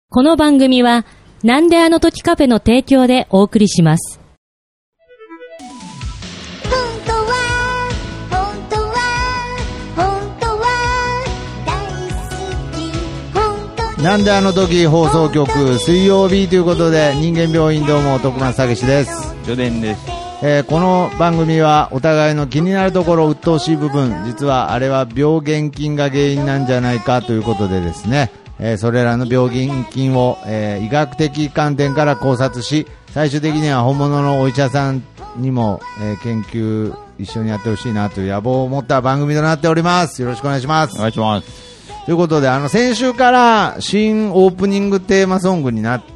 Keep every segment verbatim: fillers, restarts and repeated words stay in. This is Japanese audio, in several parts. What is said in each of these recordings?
この番組はなんであの時カフェの提供でお送りします。 本当は本当は本当は大好き本当になんであの時放送局水曜日ということで、人間病院どうも徳松たけしです。 ジョデンです。 えー、この番組はお互いの気になるところ、鬱陶しい部分、実はあれは病原菌が原因なんじゃないかということでですね、えー、それらの病原菌を、えー、医学的観点から考察し、最終的には本物のお医者さんにも、えー、研究一緒にやってほしいなという野望を持った番組となっております。よろしくお願いします。 お願いします。 ということで、あの先週から新オープニングテーマソングになって、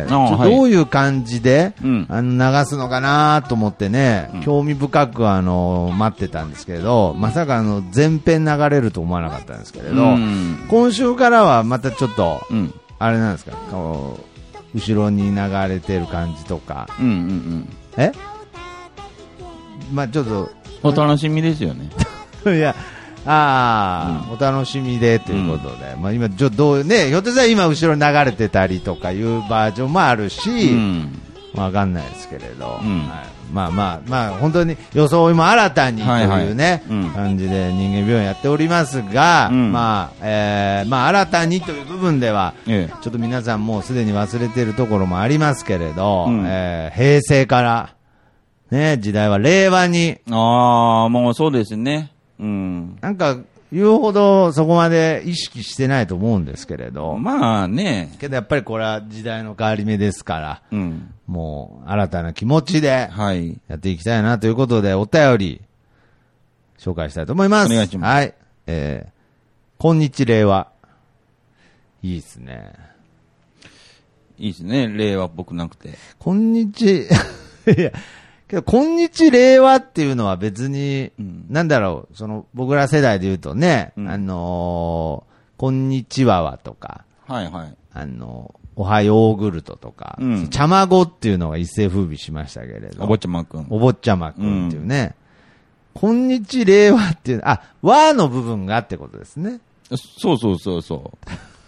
ちょどういう感じで、はい、あの流すのかなと思ってね、うん、興味深くあの待ってたんですけれど、まさかあの前編流れると思わなかったんですけれど、うん、今週からはまたちょっと、うん、あれなんですか、こう後ろに流れてる感じとか、うんうんうん、えまあちょっとお楽しみですよね。 いやああ、うん、お楽しみでということで、うん、まあ今ちょっとどうね、ひょっとしたら今後ろに流れてたりとかいうバージョンもあるし、うん、わかんないですけれど、うん、はい、まあまあまあ本当に装いも新たにというね、はいはい、感じで人間病院やっておりますが、うん、まあ、えー、まあ新たにという部分では、ええ、ちょっと皆さんもうすでに忘れているところもありますけれど、うん、えー、平成からね、時代は令和に、 ああ、もうそうですね。うん、 なんか言うほどそこまで意識してないと思うんですけれど、 まあね、 けどやっぱりこれは時代の変わり目ですから、うん、もう新たな気持ちでやっていきたいなということで、お便り紹介したいと思います。 お願いします。 はい、えー、こんにち令和、いいですね。 いいですね、令和っぽくなくて。 こんにちいやけど、こんにち令和っていうのは別に、うん、なんだろう、その、僕ら世代で言うとね、うん、あのー、こんにちはわとか、 はいはい。 あのー、おはヨーグルトとか、うん、ちゃまごっていうのが一世風靡しましたけれど。 お坊ちゃまくん。 お坊ちゃまくんっていうね、うん、こんにち令和っていう、あ、和の部分がってことですね。 そうそうそうそう。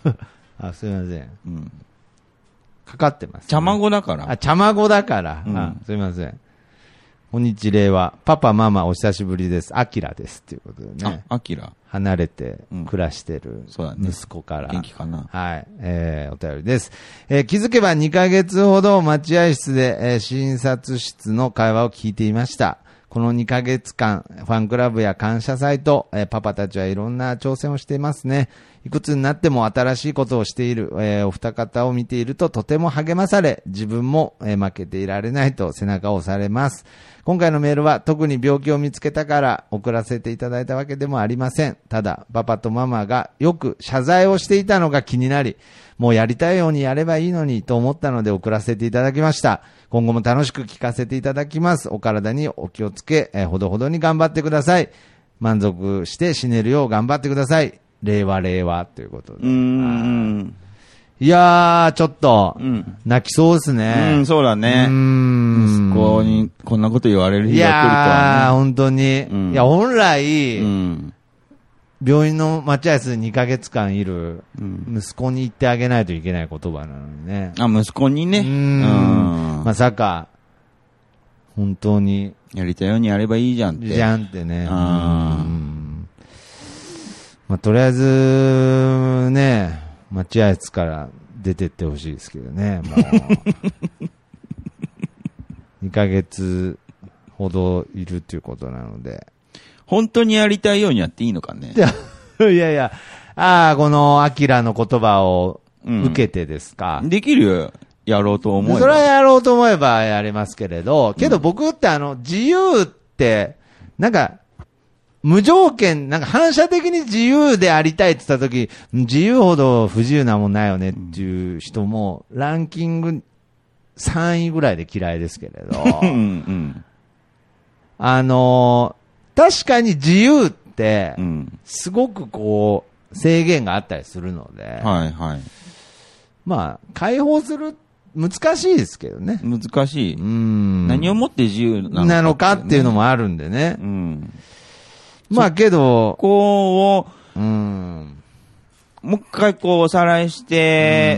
あ、すいません。うん。かかってます、ね。 ちゃまごだから。 あ、ちゃまごだから。うん、あ、すいません。こんにち令和、パパママお久しぶりです。アキラですっていうことでね。 あ、アキラ。 離れて暮らしてる息子から、うん、 元気かな。 はい、えー、お便りです。えー、気づけばにかげつほど待合室で、えー、診察室の会話を聞いていました。このにかげつかん、ファンクラブや感謝祭と、えー、パパたちはいろんな挑戦をしていますね。いくつになっても新しいことをしている、えー、お二方を見ているととても励まされ、自分も、えー、負けていられないと背中を押されます。今回のメールは特に病気を見つけたから送らせていただいたわけでもありません。ただ、パパとママがよく謝罪をしていたのが気になり、もうやりたいようにやればいいのにと思ったので送らせていただきました。今後も楽しく聞かせていただきます。お体にお気をつけ、えー、ほどほどに頑張ってください。満足して死ねるよう頑張ってください。令和令和ということで。うーん、いやー、ちょっと、うん、泣きそうですね。 うん、そうだね。うーん、息子にこんなこと言われる日が来るとはね。 いやー、本当に。うん、いや、本来、うん、病院の待合室でにかげつかんいる、息子に言ってあげないといけない言葉なのにね。 あ、息子にね。うーん。 まさか、本当に。 やりたいようにやればいいじゃんって。 じゃんってね。あー、まあ、とりあえず、ね、待合室から出てってほしいですけどね、もう。にかげつほどいるということなので。 本当にやりたいようにやっていいのかね。 いや、いやいや、ああ、このアキラの言葉を受けてですか。 うん、できるよ。やろうと思えば。 それはやろうと思えばやれますけれど、けど僕ってあの、自由って、なんか、無条件、なんか反射的に自由でありたいって言ったとき、自由ほど不自由なもんないよねっていう人も、ランキングさんいぐらいで嫌いですけれど、うんうん、あのー、確かに自由って、すごくこう、制限があったりするので、 はいはい、 まあ、解放する、難しいですけどね。 難しい。うん、何をもって自由なのか、ね、 なのかっていうのもあるんでね。うん、まあけど、 こうを、 うん、 もう一回こう、おさらいして、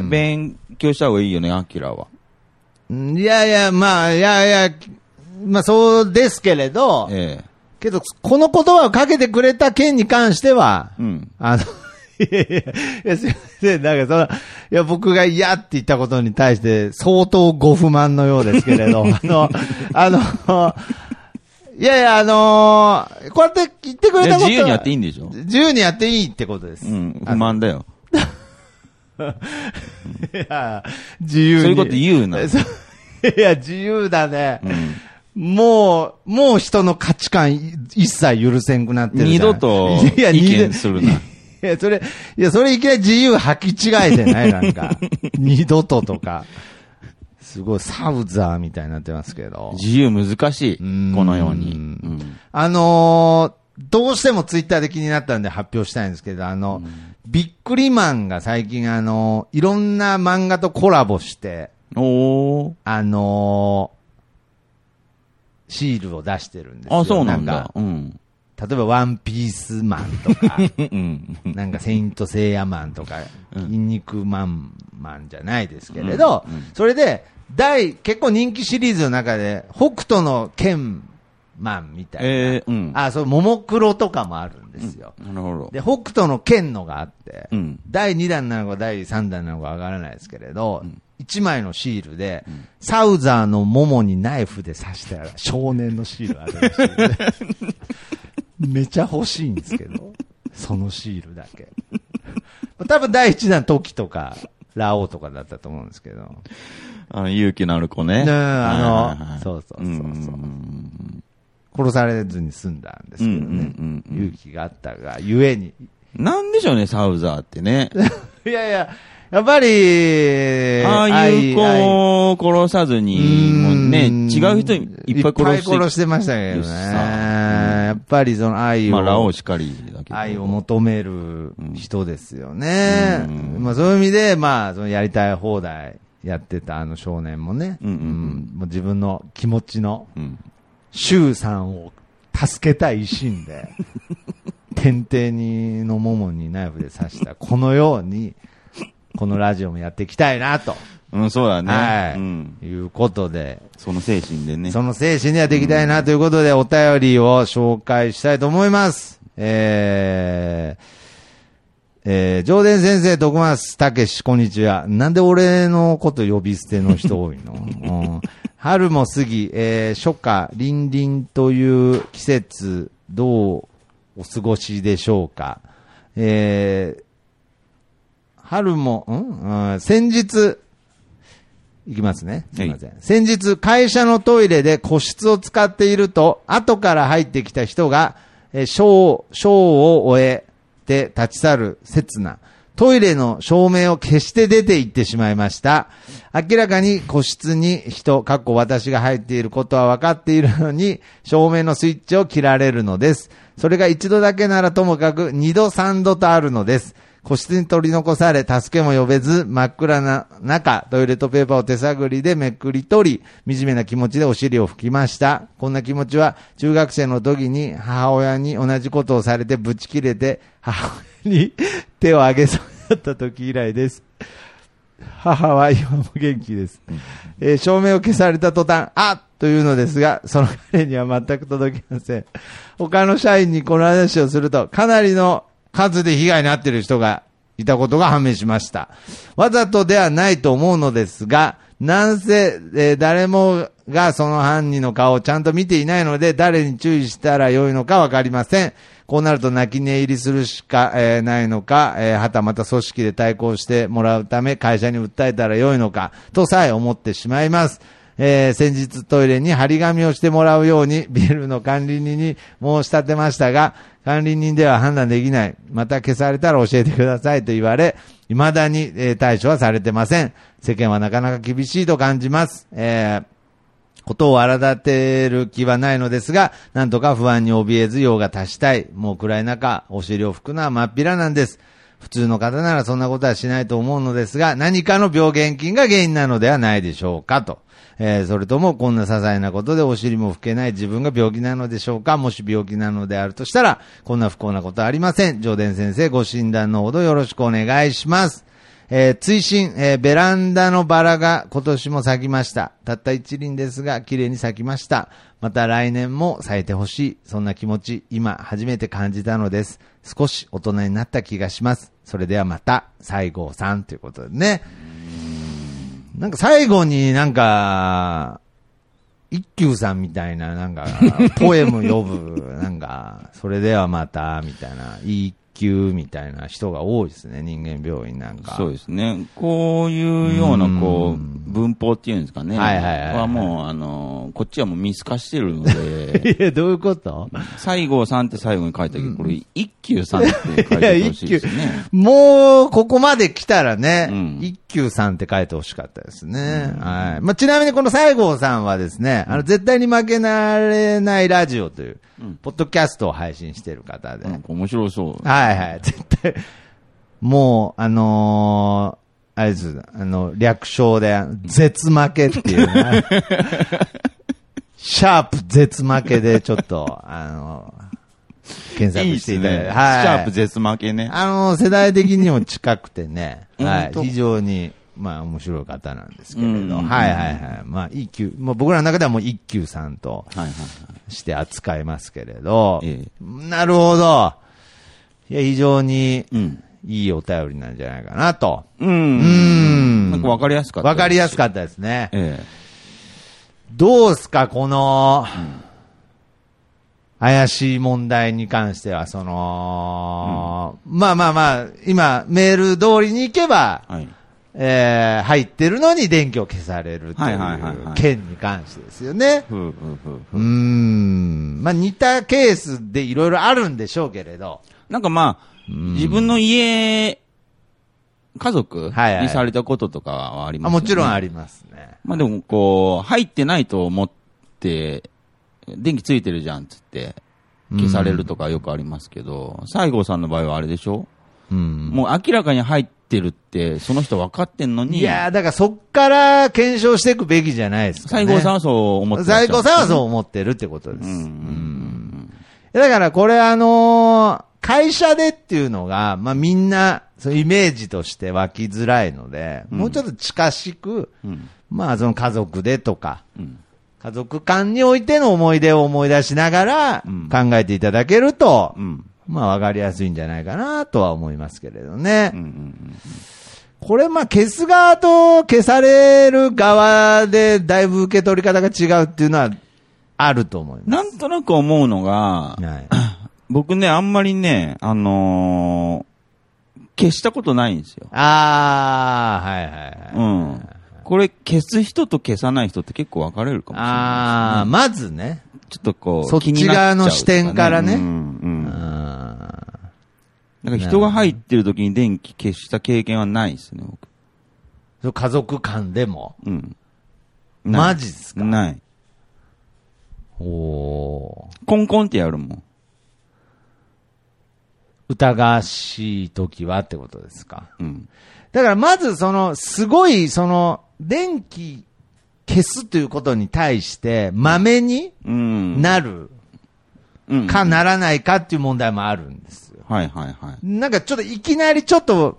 うん勉強した方がいいよね、アキラは。 いやいや、まあ、いやいや、まあそうですけれど、 ええ。 けど、この言葉をかけてくれた件に関しては、 うん。 あの、いやいや、いや、すいません。なんかその、いや、僕が嫌って言ったことに対して、相当ご不満のようですけれど、あの、あの、いやいや、あのー、こうやって言ってくれたことは自由にやっていいんでしょ？ 自由にやっていいってことです。 うん、不満だよ。 いや、自由に。 そういうこと言うな。 いや、自由だね。 うんもう、もう人の価値観一切許せんくなってるじゃん。 二度といや意見するな。 いや、それ、いや、それいきなり自由履き違えてないなんか。二度ととか。すごいサウザーみたいになってますけど。 自由難しい。 うんこのように。うんあのー、どうしてもツイッターで気になったんで発表したいんですけど、あの、ビックリマンが最近あの、いろんな漫画とコラボして、 おー。 あのー、シールを出してるんですよ。 あ、そうなんかだ。うん。 例えばワンピースマンとか、 うん。 なんかセイントセイヤマンとか、 うん筋肉マンマンじゃないですけれど、 うんうんそれで、大、結構人気シリーズの中で、北斗の剣マンみたいな。 えー、うん。 あ、そう、ももクロとかもあるんですよ。 なるほど。 で、北斗の剣のがあって、 うん。 だいにだんなのかだいさんだんなのかわからないですけれど、 うん一枚のシールで、サウザーのももにナイフで刺した少年のシールあるらしいんでめちゃ欲しいんですけど、そのシールだけ。多分だいいちだんトキとか、ラオウとかだったと思うんですけど。 あの、勇気のある子ね。 ねあの、 はいはいはいそうそうそうそう、 ん殺されずに済んだんですけどね。 うんうんうんうん勇気があったが、ゆえに。 なんでしょうね、サウザーってね。 いやいや、やっぱり、 ああいう子愛を殺さずに、もうね、違う人いっぱい殺していっぱい殺してましたけどね。 さやっぱりその愛を、 まあ、ラオウしかりだけど。 愛を求める人ですよね。 うんまあそういう意味で、まあ、そのやりたい放題やってたあの少年もね、 うんうんうんもう自分の気持ちの、 うん。 シュウさんを助けたい一心で、天帝にの桃にナイフで刺した、このように、このラジオもやっていきたいなと。 うん、そうだね。 はい。 うん。 いうことで、 その精神でね。 その精神でやっていきたいなということで、お便りを紹介したいと思います。えー、えー、上田先生、徳松たけし、こんにちは。なんで俺のこと呼び捨ての人多いの、うん、春も過ぎ、えー、初夏、凛々という季節、どうお過ごしでしょうか。えー、春も、ん、うん、先日、いきますね。すみません。先日、会社のトイレで個室を使っていると、後から入ってきた人が、えー、ショー、ショーを終えて立ち去る刹那。トイレの照明を消して出て行ってしまいました。明らかに個室に人、かっこ私が入っていることは分かっているのに、照明のスイッチを切られるのです。それが一度だけならともかく二度三度とあるのです。個室に取り残され、助けも呼べず、真っ暗な中、トイレットペーパーを手探りでめくり取り、惨めな気持ちでお尻を拭きました。こんな気持ちは、中学生の時に母親に同じことをされてブチ切れて、母親に手を挙げそうになった時以来です。母は今も元気です。えー、照明を消された途端、あっというのですが、その彼には全く届きません。他の社員にこの話をすると、かなりの数で被害に遭っている人がいたことが判明しました。わざとではないと思うのですが、なんせ、えー、誰もがその犯人の顔をちゃんと見ていないので、誰に注意したらよいのかわかりません。こうなると泣き寝入りするしか、えー、ないのか、えー、はたまた組織で対抗してもらうため会社に訴えたらよいのか、とさえ思ってしまいます。えー、先日トイレに張り紙をしてもらうようにビルの管理人に申し立てましたが、管理人では判断できない。また消されたら教えてくださいと言われ、未だに、えー、対処はされてません。世間はなかなか厳しいと感じます。えーことを荒立てる気はないのですが、なんとか不安に怯えず用が足したい。もう暗い中、お尻を拭くのは真っ平なんです。 普通の方ならそんなことはしないと思うのですが、何かの病原菌が原因なのではないでしょうかと。えー、それともこんな些細なことでお尻も拭けない自分が病気なのでしょうか。もし病気なのであるとしたら、こんな不幸なことはありません。上田先生、ご診断のほどよろしくお願いします。えー、追伸、えー、ベランダのバラが今年も咲きました。たった一輪ですが、綺麗に咲きました。また来年も咲いてほしい。そんな気持ち、今初めて感じたのです。少し大人になった気がします。それではまた、西郷さんということでね。なんか最後になんか、一休さんみたいな、なんか、ポエム呼ぶ、なんか、それではまた、みたいな、一休みたいな人が多いですね、人間病院なんか。 そうですね。こういうような、こう、文法っていうんですかね。 はいはいはい、はい。 はもう、あの、こっちはもう見透かしてるので。 いや、どういうこと西郷さんって最後に書いたけど、これ、一休さんって書いてほしいですね。 もう、ここまで来たらね、 うん、 一休さんって書いてほしかったですね。うん、はい。まあ、ちなみにこの西郷さんはですね、うん、あの、絶対に負けられないラジオという、うん、ポッドキャストを配信している方で。 うん、面白そう。 はいはい。絶対、もう、あのー、あれです、あの、略称で、絶負けっていうね。シャープ絶負けでちょっと、あの、検索していただいて。いいですね、はい。 シャープ絶負けね。 あの、世代的にも近くてね、はい。非常に、まあ、面白い方なんですけれど、うんうんうん、はいはいはい。まあ、一休、まあ僕らの中ではもう一休さんとして扱いますけれど、はいはいはい、なるほど。いや、非常に、うんいいお便りなんじゃないかなと。 うん。うん。なんかわかりやすかった。 わかりやすかったですね。 ええ、 どうすか、この、うん、怪しい問題に関しては、その、うん、まあまあまあ、今、メール通りに行けば、はい、えー、入ってるのに電気を消されるという件に関してですよね。うーん。まあ似たケースでいろいろあるんでしょうけれど。 なんかまあ、自分の家、家族にされたこととかはありますよね。 あ、もちろんありますね。 まあでもこう、入ってないと思って、電気ついてるじゃんっつって、消されるとかよくありますけど、西郷さんの場合はあれでしょ、うん、もう明らかに入ってるって、その人分かってんのに。 いやー、だからそっから検証していくべきじゃないですかね。 西郷さんはそう思ってる、 ね。西郷さんはそう思ってるってことです。うんうんうん、だからこれあのー、会社でっていうのが、まあみんな、そうイメージとして湧きづらいので、うん、もうちょっと近しく、うん、まあその家族でとか、うん、家族間においての思い出を思い出しながら考えていただけると、うん、まあわかりやすいんじゃないかなとは思いますけれどね。うんうんうん、これまあ消す側と消される側でだいぶ受け取り方が違うっていうのはあると思います。 なんとなく思うのが、はい僕ね、あんまりね、あのー、消したことないんですよ。 あー、はいはいはい。 うん。これ、消す人と消さない人って結構分かれるかもしれない、ね。 あー、まずね。 ちょっとこう、 そっち側の視点からね。うん、うん。 なんか人が入ってる時に電気消した経験はないですね、 僕。家族間でもうん。 マジですか？ ない。 おー。 コンコンってやるもん。 疑わしい時はってことですか。 うん。 だからまずその、すごいその、電気消すということに対して、まめになるかならないかっていう問題もあるんですよ。 はいはいはい。 なんかちょっといきなりちょっと、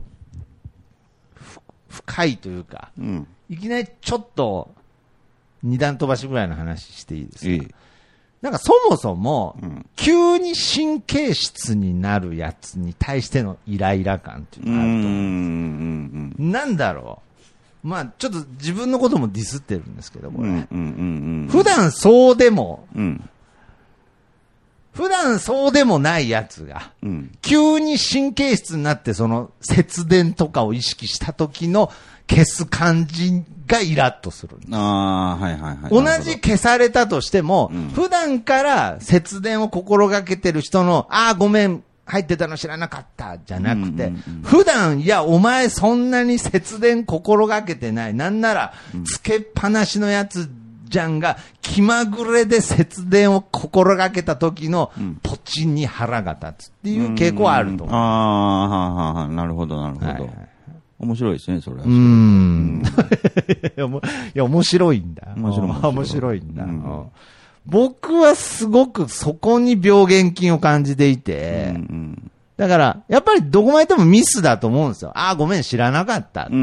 深いというか、うん、いきなりちょっと、二段飛ばしぐらいの話していいですか？いい。なんかそもそも、うん、急に神経質になるやつに対してのイライラ感っていうのがあると思うんです。なんだろう。まあちょっと自分のこともディスってるんですけど、これ。うんうんうんうん、普段そうでも、うん、普段そうでもないやつが、うん、急に神経質になってその節電とかを意識した時の消す感じがイラッとするんです。 ああ、はいはいはい。 同じ消されたとしても、うん、普段から節電を心がけてる人の、ああ、ごめん、入ってたの知らなかった、じゃなくて、うんうんうん、普段、いや、お前そんなに節電心がけてない。なんなら、つけっぱなしのやつちゃんが気まぐれで節電を心がけた時のポチに腹が立つっていう傾向はあると思う。 ああ、はははなるほど、なるほど。はいはい、面白いですね、それは。 うーん。いや、面白いんだ。 面白い。 面白いんだ。うん、僕はすごくそこに病原菌を感じていて、うんうん、だから、やっぱりどこまででもミスだと思うんですよ。ああ、ごめん、知らなかった。うんうん、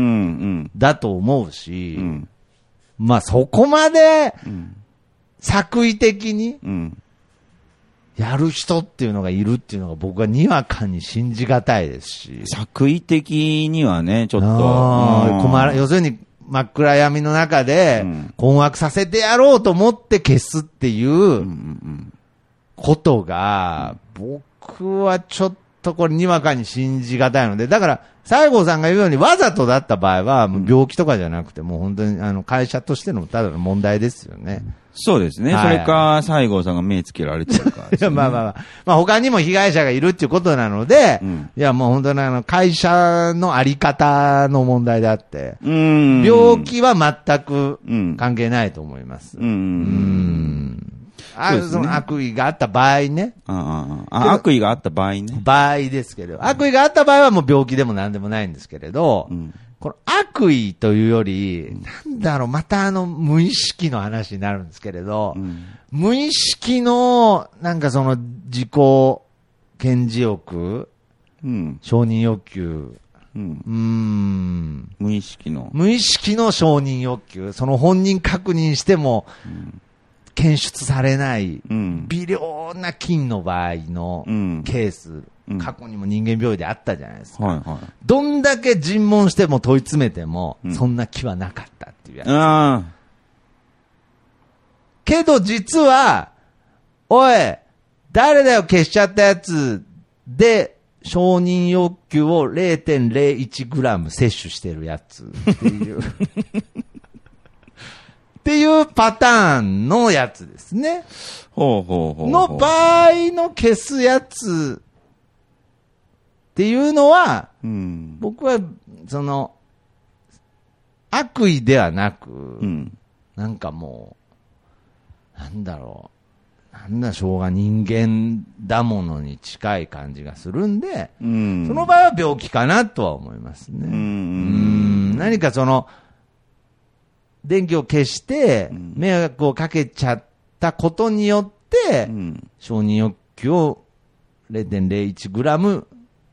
だと思うし、うん、まあそこまで、作為的に、やる人っていうのがいるっていうのが僕はにわかに信じがたいですし。 作為的にはね、ちょっと。 困ら、要するに真っ暗闇の中で困惑させてやろうと思って消すっていうことが、僕はちょっとこれにわかに信じがたいので、だから、西郷さんが言うようにわざとだった場合は、病気とかじゃなくて、もう本当にあの会社としてのただの問題ですよね。 そうですね。はい、それか、西郷さんが目つけられてるか、ね。いや、まあまあまあ。 まあ他にも被害者がいるっていうことなので、うん、いやもう本当にあの、会社のあり方の問題であって、うん病気は全く関係ないと思います。うん。うんあそ、ね、その悪意があった場合ね。 ああ悪意があった場合ね。 場合ですけど、悪意があった場合はもう病気でも何でもないんですけれど、うんこの悪意というより、なんだろう、またあの無意識の話になるんですけれど、うん、無意識の、なんかその自己顕示欲、うん、承認欲求、うん、うーん無意識の。 無意識の承認欲求、その本人確認しても、うん検出されない、うん、微量な菌の場合のケース、うん、過去にも人間病院であったじゃないですか。はいはい、どんだけ尋問しても問い詰めても、うん、そんな気はなかったっていうやつ。あけど実は、おい、誰だよ消しちゃったやつで、承認欲求を れいてんれいいちグラム 摂取してるやつっていう。っていうパターンのやつですね。 ほうほうほうほうの場合の消すやつっていうのは、うん、僕はその悪意ではなく、うん、なんかもうなんだろう、なんだしょうが人間だものに近い感じがするんで、うん、その場合は病気かなとは思いますね。うん、うん何かその電気を消して迷惑をかけちゃったことによって承認欲求を れいてんれいいちグラム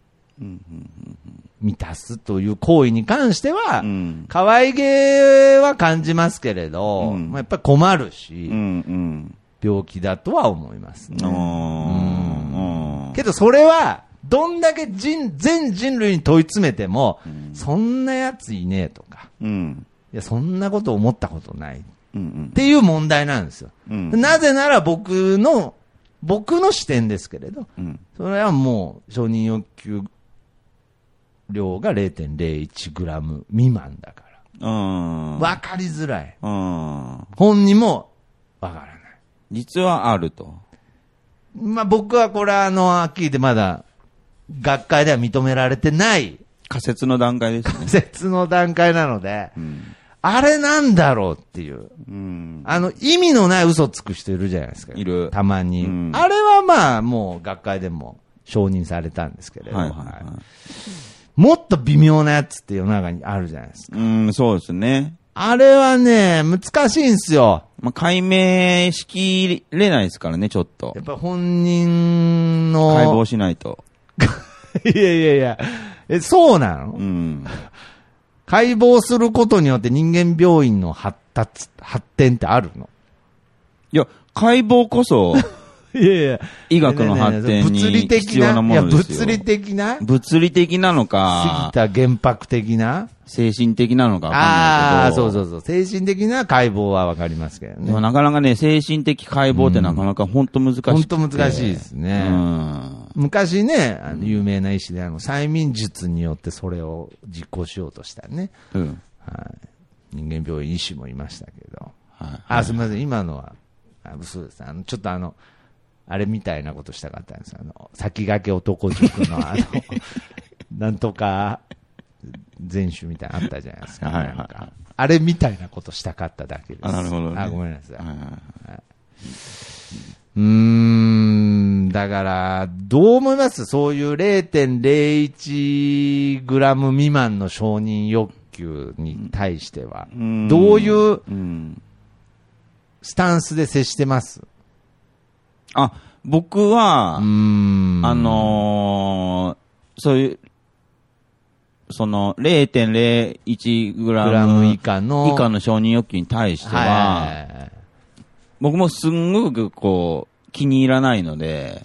満たすという行為に関しては可愛げは感じますけれど、やっぱり困るし病気だとは思いますね。けどそれはどんだけ人全人類に問い詰めてもそんなやついねえとかいやそんなこと思ったことないっていう問題なんですよ、うんうん、なぜなら僕の僕の視点ですけれど、うん、それはもう承認欲求量が れいてんれいいちグラム 未満だから分かりづらい本人も分からない実はあるとまあ僕はこれはあのはっきり言ってまだ学会では認められてない仮説の段階ですね。 仮説の段階なので、うん、あれなんだろうっていう、うん、あの意味のない嘘つく人いるじゃないですか。いる。たまに、うん。あれはまあもう学会でも承認されたんですけれど、はいはいはい、もっと微妙なやつって世の中にあるじゃないですか。 うん、そうですね。 あれはね、難しいんですよ。 まあ、解明しきれないですからね、ちょっと。 やっぱ本人の。 解剖しないと。 いやいやいや、え、そうなの？うん。解剖することによって人間病院の発達、発展ってあるの？ いや、解剖こそ、いやいや、医学の発展に必要なものですよ。 物理的な？ 物理的なのか、 過ぎた原白的な？ 精神的なのかわかんないけど。 ああ、そうそうそう。精神的な解剖はわかりますけどね。 でもなかなかね、精神的解剖ってなかなか本当難しい。本当難しいですね。うん、昔ね、あの有名な医師であの催眠術によってそれを実行しようとしたね。うん、はい。人間病院医師もいましたけど。はい、あ、すみません。今のは、あ、そうです。あの、ちょっとあの、あれみたいなことしたかったんです。あの、先駆け男塾のあの、なんとか、 全種みたいなのあったじゃないですか。 はいはいはいなんかあれみたいなことしたかっただけです。 あ、なるほどね。 あ、ごめんなさい。 はいはいはいうーん、だから、どう思います？そういう れいてんれいいちグラム 未満の承認欲求に対しては、 うんどういううんスタンスで接してます？ あ、僕は、 うーん。 あのー、そういう、その れいてんれいいちグラムグラム以下の以下の承認欲求に対しては、 はい僕もすんごくこう、気に入らないので、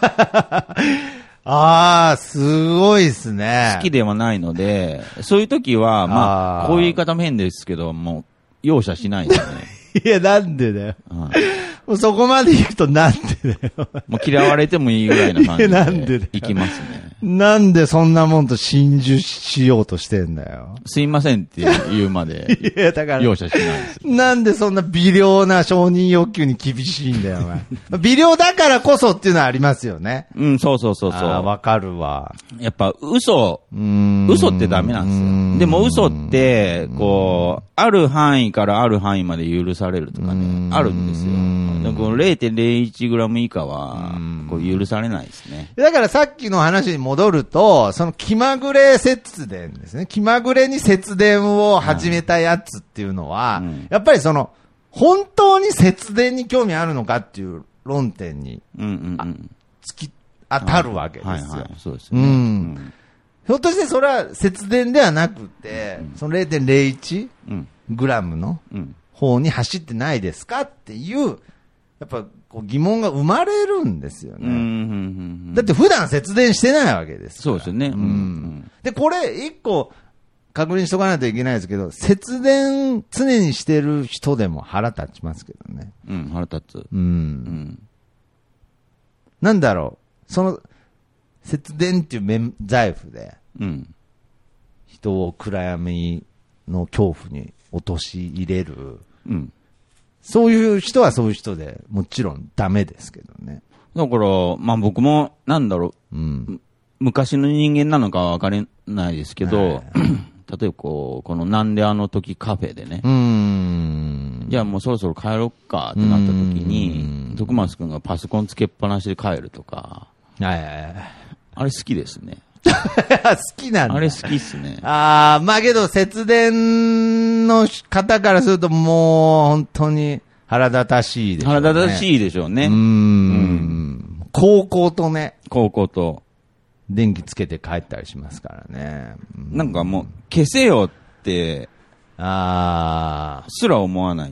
ああ、すごいですね。 好きではないので、そういう時は、まあ、 あーこういう言い方も変ですけど、もう、容赦しないですね。 いや、なんでだよ。 はいもうそこまで行くとなんでだよ。 もう嫌われてもいいぐらいな感じいやなんでだよで、いきますね。 なんでそんなもんと心中しようとしてんだよ。 すいませんって言うまで、 いや、だから。 容赦しないです。 なんでそんな微量な承認欲求に厳しいんだよ、お前。微量だからこそっていうのはありますよね。 うん、そうそうそうそあーう。 わかるわ。 やっぱ嘘、 うーん嘘ってダメなんですよ。でも嘘って、こう、ある範囲からある範囲まで許されるとかね、あるんですよ。でこの れいてんれいいちグラム 以下は、こう許されないですね。 だからさっきの話に戻ると、その気まぐれ節電ですね。気まぐれに節電を始めたやつっていうのは、 うんやっぱりその、本当に節電に興味あるのかっていう論点にうんうんうん。 突き当たるわけですよ。 はいはい、そうですね。 うんひょっとしてそれは節電ではなくて、その れいてんれいいちうん。 グラムのうん。 方に走ってないですかっていう、やっぱこう疑問が生まれるんですよね。 うん。うんうん。 だって普段節電してないわけですから。 そうですよね。 うん。で、これ一個確認しとかないといけないですけど、節電常にしてる人でも腹立ちますけどね。 うん、腹立つ。 う。 うんん。 なんだろう。その、節電っていう免罪符で、 うん。 人を暗闇の恐怖に陥れる。 うん。 そういう人はそういう人でもちろんダメですけどね。 だから、まあ僕も、なんだろう、 うん。 昔の人間なのかは分かれないですけど、 は例えばこう、このなんであの時カフェでね、 うーん。 じゃあもうそろそろ帰ろっかってなった時うにん、 徳松くんがパソコンつけっぱなしで帰るとか、 はいはいはい。 あれ好きですね。 好きなんだ。 あれ好きっすね。 ああ、まあけど節電の方からするともう本当に腹立たしいでしょうね。 腹立たしいでしょうね。 うーん。高校とね、 高校と。 電気つけて帰ったりしますからね。うんなんかもう、消せよって、 ああ、 すら思わない。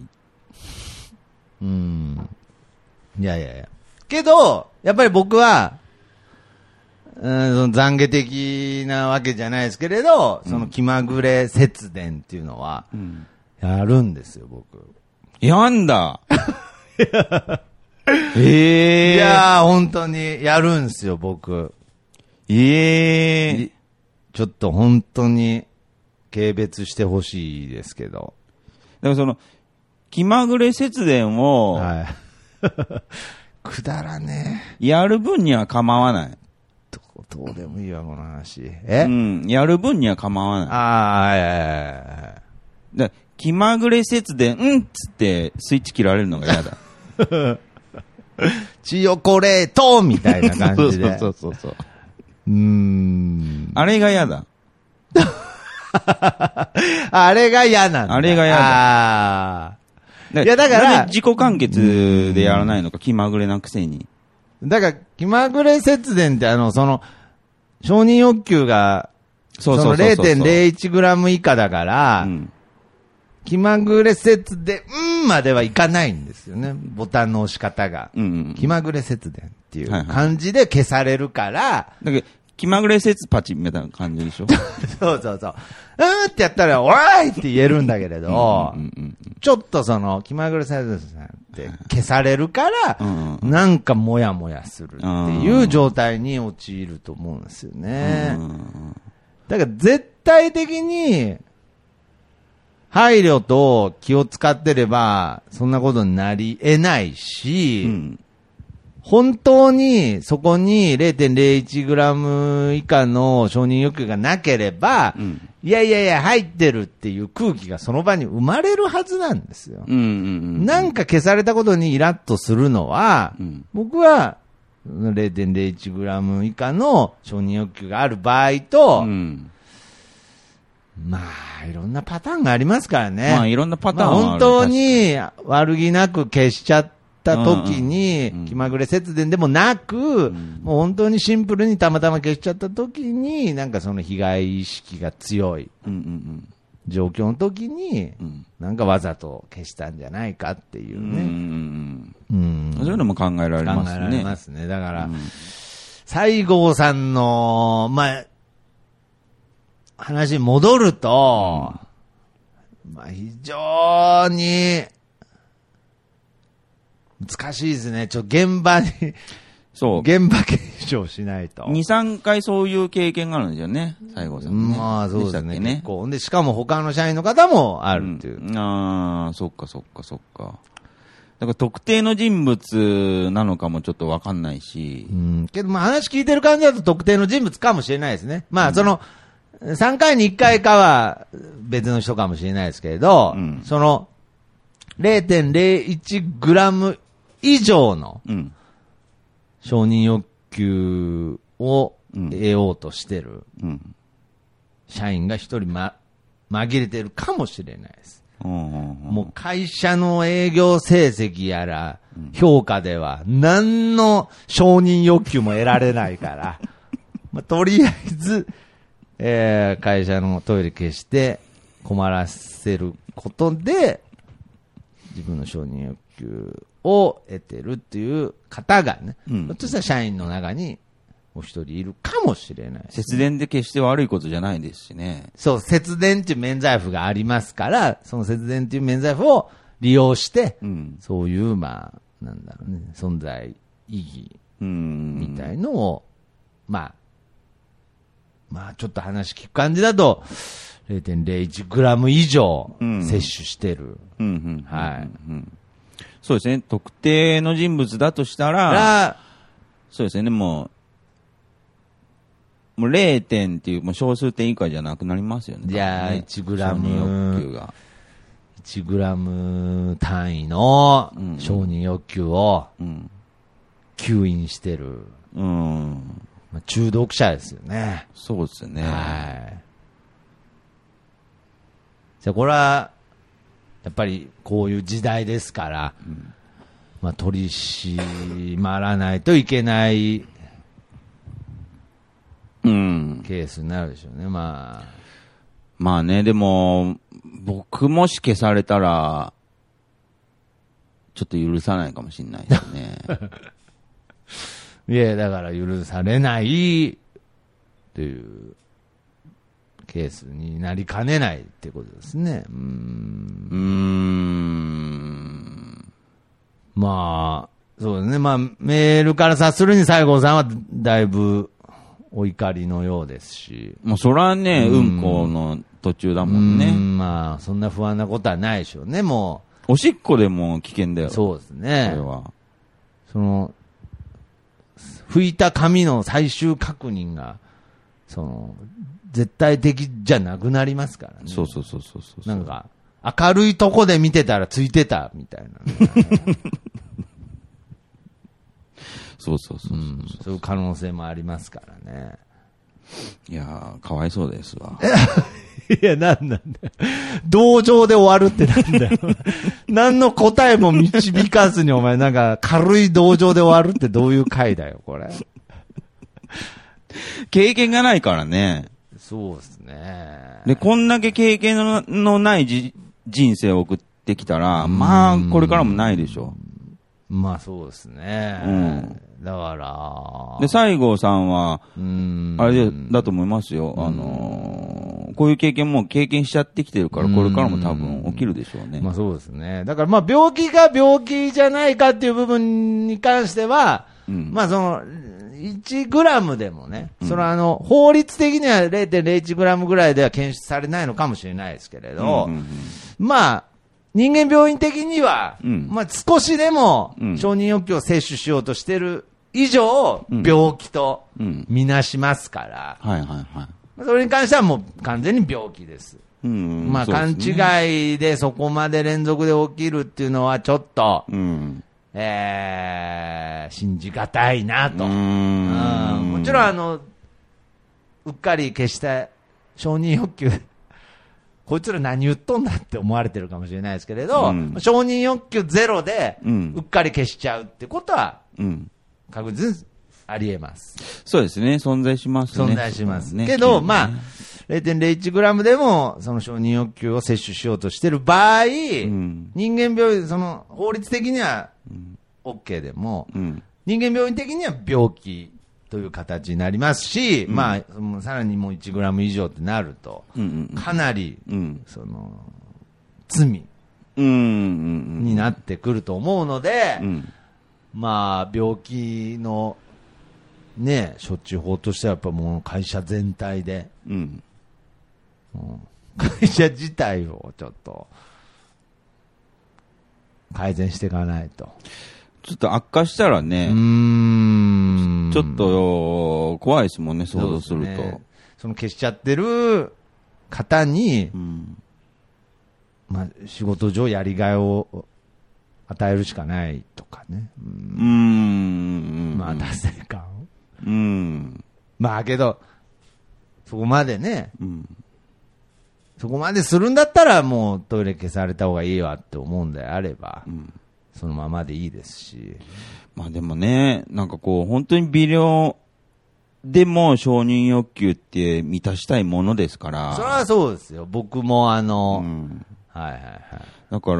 うん。いやいやいや。けど、やっぱり僕は、うん、その懺悔的なわけじゃないですけれど、その気まぐれ節電っていうのは、 うん。 やるんですよ、僕。 やんだええいやー、本当にやるんですよ、僕。 ええちょっと本当に軽蔑してほしいですけど。 だからその、気まぐれ節電を、 はい。くだらねやる分には構わない。 え。どどうでもいいわ、この話。 うえ、 ん、やる分には構わない。 ああ、はいはいはいはい。 だ気まぐれ節電、うんっつってスイッチ切られるのが嫌だ。 チヨコレートみたいな感じで。 そうそうそうそう。 うーん。 あれが嫌だ。 あれが嫌なんだ。 あれが嫌だああ。 いいやだから自己完結でやらないのか、気まぐれなくせに。 だから、気まぐれ節電ってあの、その、承認欲求が、 そうそのそうそうそう。 れいてんれいいちグラム 以下だから、 うん。 気まぐれ節電、うんまではいかないんですよね。ボタンの押し方が。 うんうん。 気まぐれ節電っていうはいはい感じで消されるから、 だけど、気まぐれ節パチみたいな感じでしょそうそうそう。うーんってやったら、おーいって言えるんだけれど、 うんうんちょっとその、気まぐれ節電って消されるから、 うんうんなんかもやもやするっていう状態に陥ると思うんですよね。 うんだから絶対的に、配慮と気を使ってれば、そんなことになり得ないし、 うん。 本当にそこに れいてんれいいちグラム 以下の承認欲求がなければ、うん、いやいやいや入ってるっていう空気がその場に生まれるはずなんですよ。 うんうんうん、 なんか消されたことにイラッとするのは、うん、僕は れいてんれいいちグラム 以下の承認欲求がある場合と、うん、まあいろんなパターンがありますからね。 まあいろんなパターンはある、 まあ、本当に悪気なく消しちゃってた時に、気まぐれ節電でもなく、うん、もう本当にシンプルにたまたま消しちゃった時に、なんかその被害意識が強い状況の時に、うん、なんかわざと消したんじゃないかっていうね。うんうん、そういうのも考えられますね。 考えられますね。だから、うん、西郷さんの、まあ、話に戻ると、うん、まあ非常に、難しいですね。ちょ、現場に、そう。現場検証しないと。 に、さんかいそういう経験があるんですよね。西郷さん、ね。 まあ、そうですね。結構。で、しかも他の社員の方もあるっていう。 うん、ああ、そっかそっかそっか。だから特定の人物なのかもちょっとわかんないし。 うん。けど、まあ話聞いてる感じだと特定の人物かもしれないですね。まあ、うん、その、さんかいにいっかいかは別の人かもしれないですけれど、うん、その、れいてんれいいちグラム以上の承認欲求を得ようとしてる社員が一人、ま、紛れてるかもしれないです。もう会社の営業成績やら評価では何の承認欲求も得られないから、まあ、とりあえず、えー、会社のトイレ消して困らせることで自分の承認欲求を得てるっていう方がね、ひょっとしたら社員の中にお一人いるかもしれない、ね、 節電で決して悪いことじゃないですしね。 そう、節電っていう免罪符がありますから、その節電っていう免罪符を利用して、うん、そういう、まあ、なんだろうね、存在意義みたいのを、まあ、まあ、ちょっと話聞く感じだと、れいてんれいいちグラム 以上摂取してる。はい。 そうですね。特定の人物だとしたら、そうですね。もう、もうれいてんっていう、もう小数点以下じゃなくなりますよね。 じゃあ、いちグラム、いちグラム単位の承認欲求を吸引してる。うん。まあ、中毒者ですよね。 そうですね。はい。 じゃあ、これは、やっぱりこういう時代ですから、うん、まあ、取り締まらないといけない、うん、ケースになるでしょうね。まあ、 まあね、でも僕もし消されたらちょっと許さないかもしれないですね。 いや、だから許されないっていうケースになりかねないってことですね。うーん。うーん。まあ、そうですね。まあ、メールから察するに西郷さんはだいぶお怒りのようですし。 もうそらね、うん、うんこの途中だもんね。 うん、まあ、そんな不安なことはないでしょうね、もう。おしっこでも危険だよ。 そうですね。それは。その、拭いた紙の最終確認が、その、絶対的じゃなくなりますからね。 そうそうそうそうそう。 なんか、明るいとこで見てたらついてたみたいな、ね。 そうそうそうそう、うん。 そういう可能性もありますからね。 いやー、かわいそうですわ。 いや、なんなんだよ。同情で終わるってなんだよ。何の答えも導かずにお前なんか軽い同情で終わるってどういう回だよ、これ。 経験がないからね。 そうですね。 で、こんだけ経験の、のないじ人生を送ってきたら、まあ、これからもないでしょう。まあそうですね。うん。だから。 で、西郷さんは、あれだと思いますよ。あのー、こういう経験も経験しちゃってきてるから、これからも多分起きるでしょうね。 まあそうですね。だからまあ病気が病気じゃないかっていう部分に関しては、うん、まあその、いちグラムでもね、うん、そのあの、法律的には れいてんれいいちグラムぐらいでは検出されないのかもしれないですけれど、うんうんうん、まあ、 人間病院的には、 うん、 まあ少しでもうん承認欲求を摂取しようとしてる以上、 うん、 病気とうんみなしますから、 はいはいはい。 それに関してはもう完全に病気です。 うん、 まあ勘違いでそこまで連続で起きるっていうのはちょっと、 うん、 えー、信じがたいなと。 うんうんもちろんあの、うっかり消した承認欲求、こいつら何言っとんだって思われてるかもしれないですけれど、うん、承認欲求ゼロでうっかり消しちゃうってことは、確実にありえます。 そうですね、存在しますね。 存在しますね。けど、ね、まあ、れいてんれいいちグラム でも、その承認欲求を摂取しようとしている場合、うん、人間病院、その法律的には OK でも、うん、人間病院的には病気という形になりますし、うん、まあ、さらにもういちグラム以上ってなると、うんうん、かなり、うん、その、罪になってくると思うので、うん、まあ、病気の、ね、処置法としてはやっぱもう会社全体で、うんうん、会社自体をちょっと改善していかないと。 ちょっと悪化したらね、うーんちょっと怖いですもんね、想像すると。そね、 その消しちゃってる方に、うんまあ、仕事上やりがいを与えるしかないとかね。うーん、うーんまあ、達成感。うん。まあけど、そこまでね、うん、そこまでするんだったらもうトイレ消された方がいいわって思うんであれば、うん、そのままでいいですし。 まあでもね、なんかこう本当に微量でも承認欲求って満たしたいものですから。 それはそうですよ。僕もあの、うん、はいはいはい。 だから、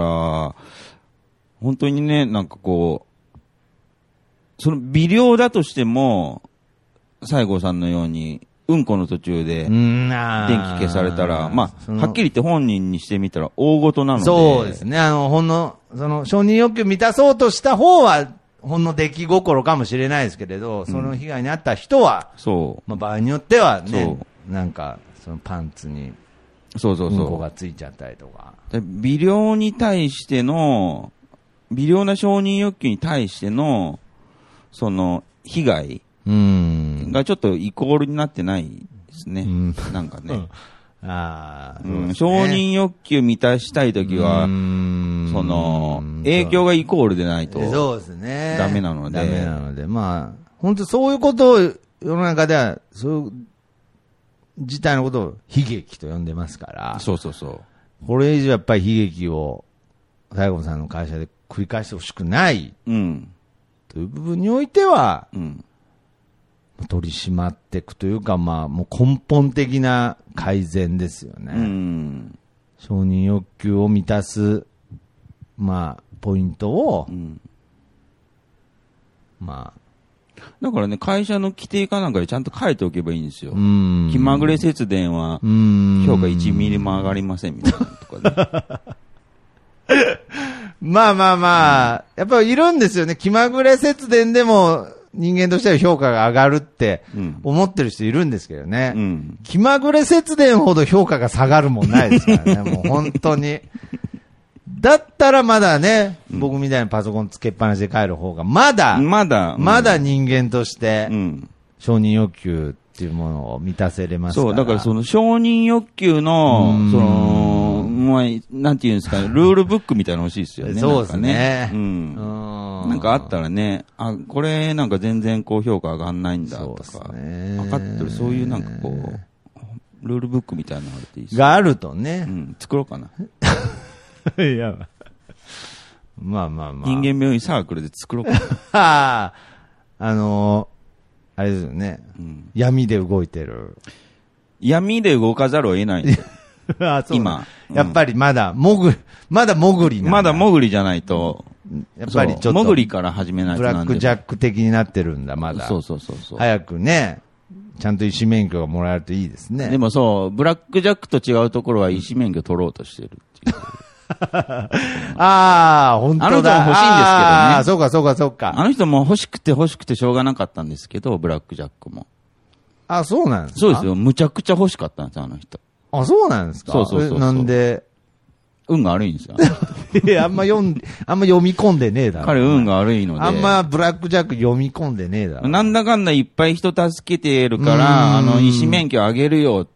本当にね、なんかこう、その微量だとしても、西郷さんのように、うんこの途中で、電気消されたら、まあ、はっきり言って本人にしてみたら大事なので。 そうですね。あの、ほんの、その、承認欲求満たそうとした方は、ほんの出来心かもしれないですけれど、その被害に遭った人は、うん、そう。まあ、場合によってはね、なんか、そのパンツに、 そうそうそう。 うんこがついちゃったりとか。 微量に対しての、微量な承認欲求に対しての、その、被害がちょっとイコールになってないですね。うん、なんかね。うん、あうん、ね承認欲求満たしたいときは、その、影響がイコールでないと。 そうですね。 ダメなので。 ダメなので。まあ、本当そういうことを世の中では、そういう自体のことを悲劇と呼んでますから。 そうそうそう。 これ以上やっぱり悲劇を、西郷さんの会社で繰り返してほしくない。うん。という部分においては、うん、取り締まっていくというか、まあ、もう根本的な改善ですよね。うん、承認欲求を満たす、まあ、ポイントを、うん、まあ。だからね、会社の規定かなんかでちゃんと書いておけばいいんですよ。うん、気まぐれ節電は、評価いちミリも上がりませんみたいなとかね。 まあまあまあ、やっぱりいるんですよね。気まぐれ節電でも人間としては評価が上がるって思ってる人いるんですけどね。うん、気まぐれ節電ほど評価が下がるもんないですからね。もう本当に。だったらまだね、うん、僕みたいにパソコンつけっぱなしで帰る方がまだ、 まだ、 まだ人間として承認欲求っていうものを満たせれますから。 そう、だからその承認欲求の、その、まあ、なんていうんですかね、ルールブックみたいなの欲しいですよね。 そうですね。 ねうん。なんかあったらね、あ、これなんか全然高評価上がんないんだとか、ね、分かってる、そういうなんかこう、ルールブックみたいなのがあるといいですね。 があるとね。 うん、作ろうかな。 いや、まあまあまあ。 人間病院サークルで作ろうかな。 ああのー、あれですよね、うん。闇で動いてる。 闇で動かざるを得ないんですよ。 あそう今、うん。やっぱりまだ、もぐ、まだもぐりなんだ。 まだもぐりじゃないと。 やっぱりちょっと。 もぐりから始めないと。 ブラックジャック的になってるんだ、まだ。 そうそうそうそう。 早くね、ちゃんと医師免許がもらえるといいですね。 でもそう、ブラックジャックと違うところは医師免許取ろうとしてるっていう。 ああ、本当だ。 あの人も欲しいんですけどね。ああ、そうかそうかそうか。 あの人も欲しくて欲しくてしょうがなかったんですけど、ブラックジャックも。 あ、そうなんですか？ そうですよ。むちゃくちゃ欲しかったんですよ、あの人。 あ、そうなんですか？ そうそうそうそう。 なんで、 運が悪いんですよ。 いや、あんま読ん、あんま読み込んでねえだろ。 彼運が悪いので。 あんまブラックジャック読み込んでねえだろ。 なんだかんだいっぱい人助けてるから、あの、医師免許あげるよって、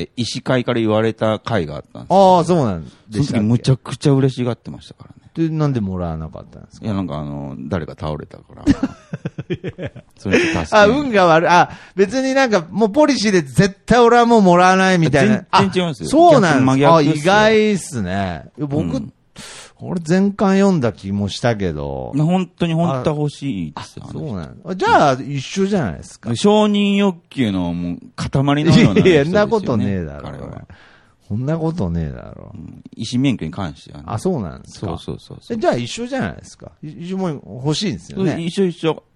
医師会から言われた会があったんですよ。 ああ、そうなんです。 その時むちゃくちゃ嬉しがってましたからね。 で、なんでもらわなかったんですか？ いや、なんかあの、誰か倒れたから。それ助けあ、運が悪い。あ、別になんか、もうポリシーで絶対俺はもうもらわないみたいな。 全然違いますよ。 そうなんですか。あ、意逆っすよ外っすね。僕、 うん俺全巻読んだ気もしたけど。 本当に本当は欲しいですよ。 そうなんだ。じゃあ、一緒じゃないですか。 承認欲求のもう塊のような人ですよ、ね。 いや、そんなことねえだろ。 彼は。 そんなことねえだろ。 医師免許に関してはね。 あ、そうなんですか。 そうそうそうそう。 じゃあ一緒じゃないですか。一緒も欲しいんですよね。 一緒一緒。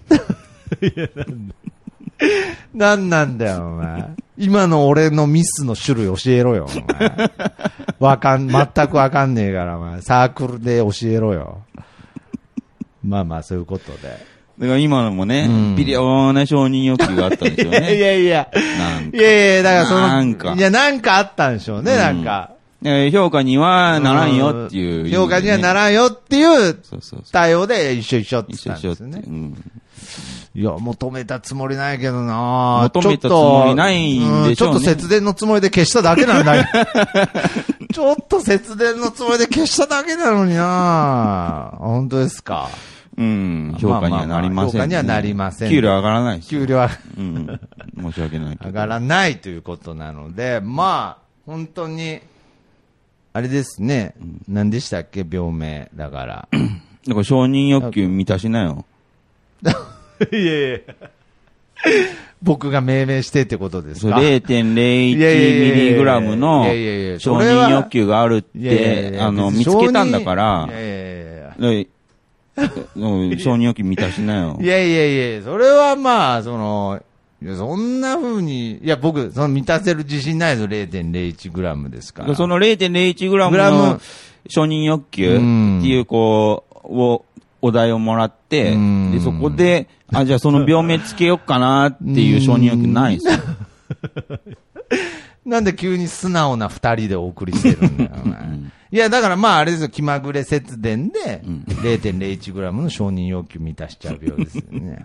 なんなんだよ、お前。今の俺のミスの種類教えろよ、お前。わかん、全くわかんねえから、お前。サークルで教えろよ。まあまあ、そういうことで。 だから今のもね、 うん、 微妙な承認欲求があったんですよね。 いやいや。 なんかいやいや、だからその、 なんかいや、なんかあったんでしょうね、なんか。 えー、評価にはならんよっていう、ね、 評価にはならんよっていうそうそうそう対応で一緒一緒って言ったんですよね。 一緒一緒って、うん、 いや、求めたつもりないけどな求めたつもりないんでしょうね。 ちょっと節電のつもりで消しただけなんだちょっと節電のつもりで消しただけなのにな本当ですか。 うん。評価にはなりません、ね。 評価にはなりません。 給料上がらないし。 給料は、 うん。申し訳ないけど。 上がらないということなので、まあ、本当に、あれですね。うん、何でしたっけ病名だから。 だから承認欲求満たしなよ。 いやいや。僕が命名してってことですか？ れいてんぜろいち ミリグラムの承認欲求があるって、あの、見つけたんだから、承認欲求満たしなよ。 いやいやいや、それはまあ、その、いやそんな風に、いや僕、その満たせる自信ないぞ、れいてんぜろいちグラムですから。 その れいてんぜろいちグラムの承認欲求っていう、こう、を、お題をもらって、で、そこで、あ、じゃあその病名つけよっかなっていう承認欲求ないんですよ。 なんで急に素直な二人でお送りしてるんだよ、お前。いや、だからまああれですよ、気まぐれ節電で、れいてんぜろいちグラムの承認要求満たしちゃう病ですよね。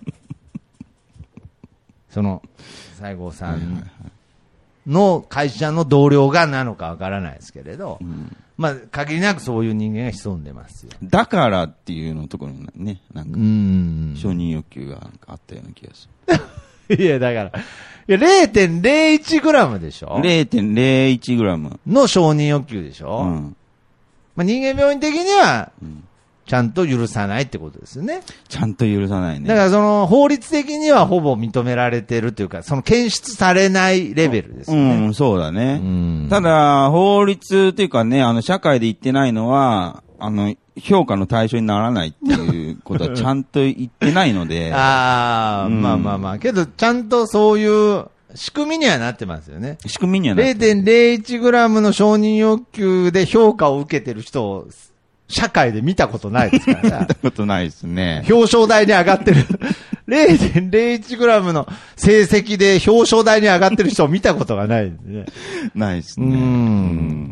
その、西郷さんの会社の同僚がなのかわからないですけれど、うん、まあ、限りなくそういう人間が潜んでますよ。 だからっていうのところにね、なんか、承認欲求がなんかあったような気がする。いや、だから、いや れいてんぜろいちグラム でしょ ? れいてんぜろいちグラムの承認欲求でしょ、うん、まあ、人間病院的には、うんちゃんと許さないってことですよね。 ちゃんと許さないね。 だからその法律的にはほぼ認められてるというか、その検出されないレベルですよね。 うん、そうだね。うん、ただ、法律っていうかね、あの、社会で言ってないのは、あの、評価の対象にならないっていうことはちゃんと言ってないので。 ああ、うん、まあまあまあ。けど、ちゃんとそういう仕組みにはなってますよね。 仕組みにはなってます。 れいてんぜろいちグラム の承認欲求で評価を受けてる人を、社会で見たことないですからね。 見たことないですね。 表彰台に上がってる。れいてんぜろいちグラム の成績で表彰台に上がってる人を見たことがないですね。 ないですね。 うん。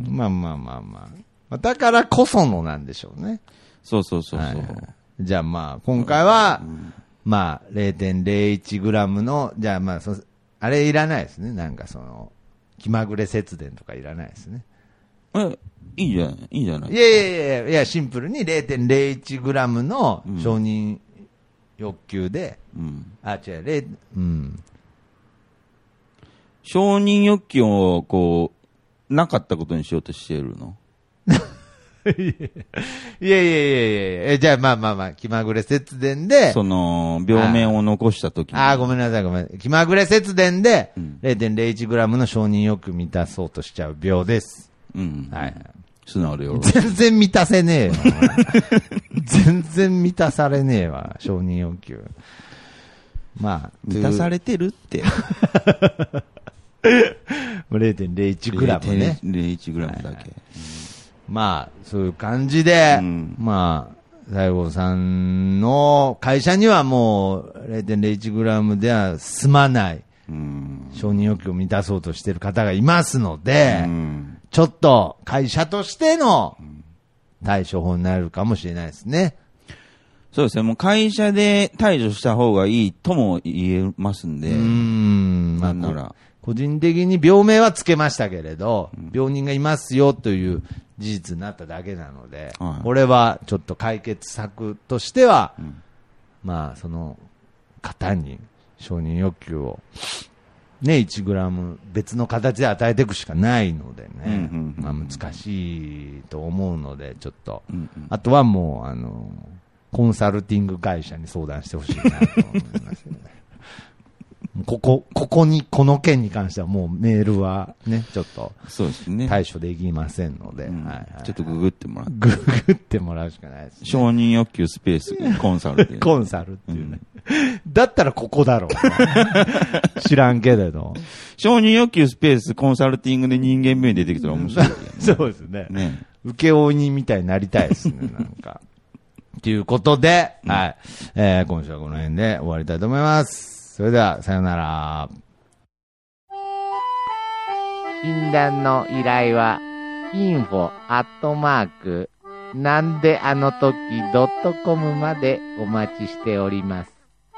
まあまあまあまあ。だからこそのなんでしょうね。 そうそうそうそう、はい。 じゃあまあ、今回は、うん、まあ、れいてんぜろいちグラム の、じゃあまあそ、あれいらないですね。なんかその、気まぐれ節電とかいらないですね。 えいいじゃん、いいじゃない。 いやいやいやいや、シンプルに れいてんぜろいちグラム の承認欲求で、うん、あ、違う、うん。 承認欲求を、こう、なかったことにしようとしてるのいやいやいやいや、じゃあまあまあまあ、気まぐれ節電で、 その、病名を残したときに。 ああ、ごめんなさいごめん。気まぐれ節電で、うん、れいてんぜろいちグラム の承認欲求満たそうとしちゃう病です。 うん。はい。素直でよろしい。全然満たせねえよ。全然満たされねえわ、承認欲求。まあ、 満たされてるって。 れいてんぜろいちグラム ね。 れいてんぜろいちグラム だけ、はいはい。 まあ、そういう感じで、うん、まあ、西郷さんの会社にはもう れいてんぜろいちグラム では済まない、うん、承認欲求を満たそうとしている方がいますので、うんちょっと会社としての対処法になるかもしれないですね。 そうですね。もう会社で対処した方がいいとも言えますんで。 うーん。 なんなら。 個人的に病名はつけましたけれど、うん、病人がいますよという事実になっただけなので、はい、これはちょっと解決策としては、うん、まあ、その方に承認欲求を、ね、いちグラム別の形で与えていくしかないのでね、まあ難しいと思うので、ちょっと、うんうん、あとはもう、あの、コンサルティング会社に相談してほしいなと思いますね。ここ、ここに、この件に関してはもうメールはね、ちょっと、そうですね。対処できませんので、 うんはいはいはい、 ちょっとググってもらって。 ググってもらうしかないですね。 承認欲求スペース、コンサルで。 コンサルっていうね。うん、だったらここだろう。知らんけれど。 承認欲求スペース、コンサルティングで人間名出てきたら面白い、ね。 そうですね。ね。請負人みたいになりたいですね、なんか。ということで、うん、はい。えー、今週はこの辺で終わりたいと思います。それでは、さよなら。 診断の依頼は、インフォアットマーク、なんであの時ドットコムまでお待ちしております。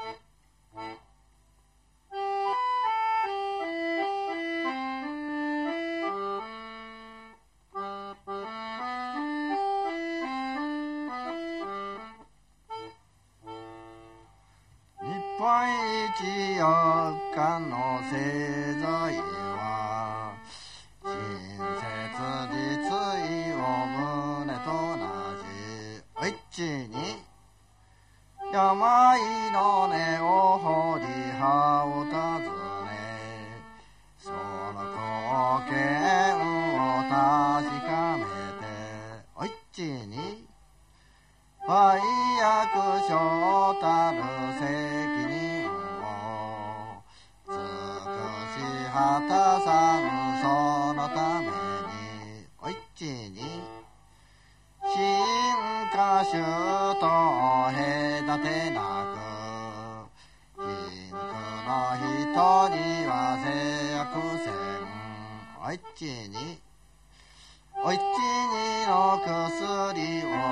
日本一四日の製材は親切実意を胸と同じお一に病の根を掘り葉を尋ねその貢献を確かめてお一に売約所たる責任を尽くし果たさぬそのためにお一に新歌手と隔てなく貧苦の人には制約せんお一にお一にの薬を